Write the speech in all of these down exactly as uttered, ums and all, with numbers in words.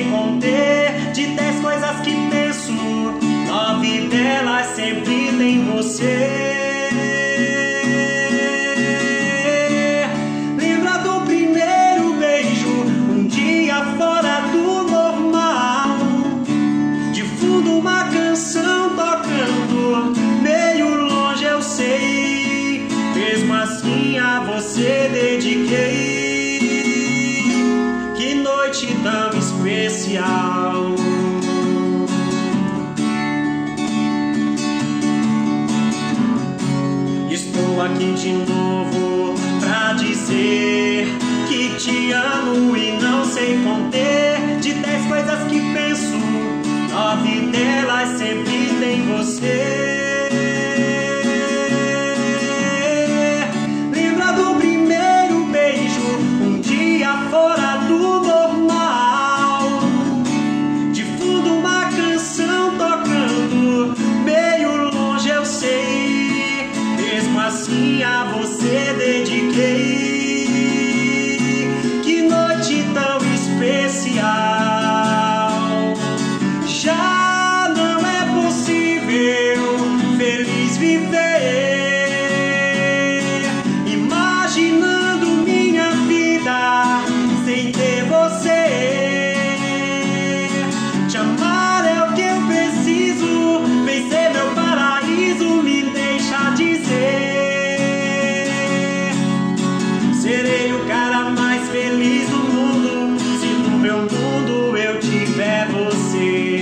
conter. De dez coisas que penso, nove delas sempre tem você. Lembra do primeiro beijo, um dia fora do normal, de fundo uma canção tocando, meio longe eu sei, mesmo assim a você dediquei. Que noite tão especial. Estou aqui de novo pra dizer que te amo e não sei conter. De dez coisas que penso, nove delas sempre tem você. Lembra do primeiro beijo, um dia fora do normal, de fundo uma canção tocando, meio longe eu sei, mesmo assim a você dediquei. Que noite tão especial. Já não é possível feliz viver, imaginando minha vida sem ter você. Te amar é o que eu preciso, vencer meu paraíso, me deixa dizer. Serei o cara mais feliz do mundo se no meu mundo eu tiver você.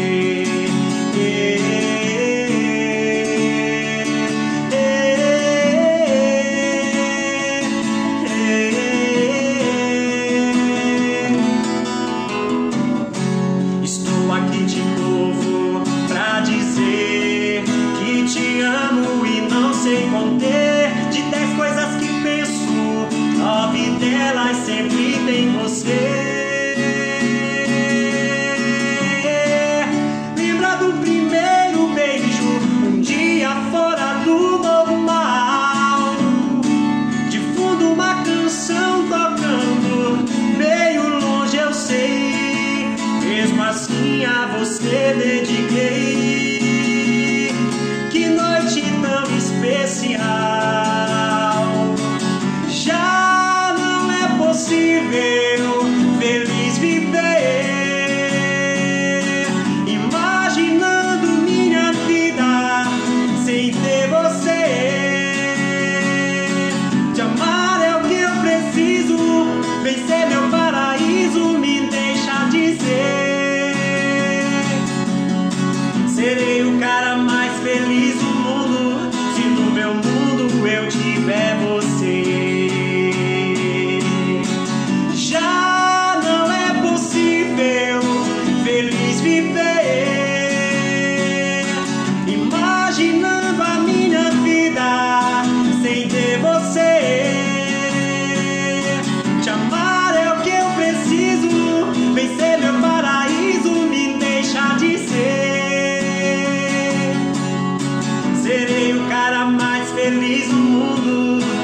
Estou aqui de novo pra dizer que te amo e não sei conter. De dez coisas que penso, nove delas sempre tem você. Lembra do primeiro beijo, um dia fora do normal, de fundo uma canção tocando, meio longe eu sei, mesmo assim a você dediquei. Que noite tão especial. Já não é possível feliz viver, imaginando minha vida sem ter você. Te amar é o que eu preciso, vencer meu paraíso, me deixa dizer. Serei o cara mais feliz do mundo se no meu mundo eu tiver você. Já não é possível feliz viver, imaginando a minha vida sem ter você. Te amar é o que eu preciso, vencer meu paraíso, me deixa dizer. Serei o cara mais feliz do mundo